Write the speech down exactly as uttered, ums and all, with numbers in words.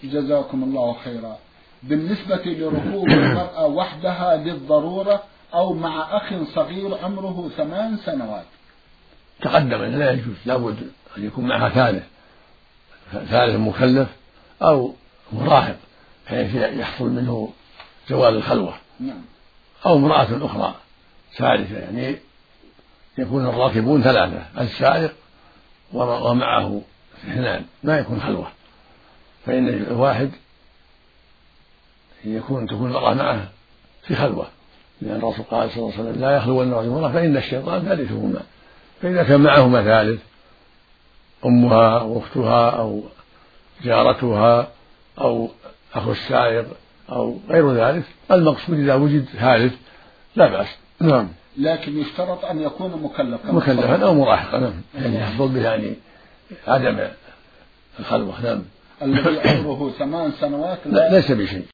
جزاكم الله خيرا. بالنسبة لركوب المرأة وحدها للضرورة أو مع أخ صغير عمره ثمان سنوات، تقدم أن لا يجوز، لابد أن يكون معها ثالث ثالث مكلف أو مراهق بحيث يحصل منه زوال الخلوة. نعم. أو امرأة أخرى ثالثة، يعني يكون الراكبون ثلاثة، السائق ومعه اثنان، ما يكون خلوة. فإن الواحد يكون تكون المرأة معه في خلوة، لأن الرسول قال صلى الله عليه وسلم لا يخلون رجل وامرأة فإن الشيطان ثالثهما. فإذا كان معهما ثالث أمها وأختها أو جارتها أو أخو السائق أو غير ذلك، المقصود إذا وجد ثالث لا بأس. نعم. لكن يشترط أن يكون مكلفا مكلفا أو مراهقا، نعم، يعني يحصل به يعني عدم الخلوة. نعم. الذي عمره ثمان سنوات لا ليس بشيء.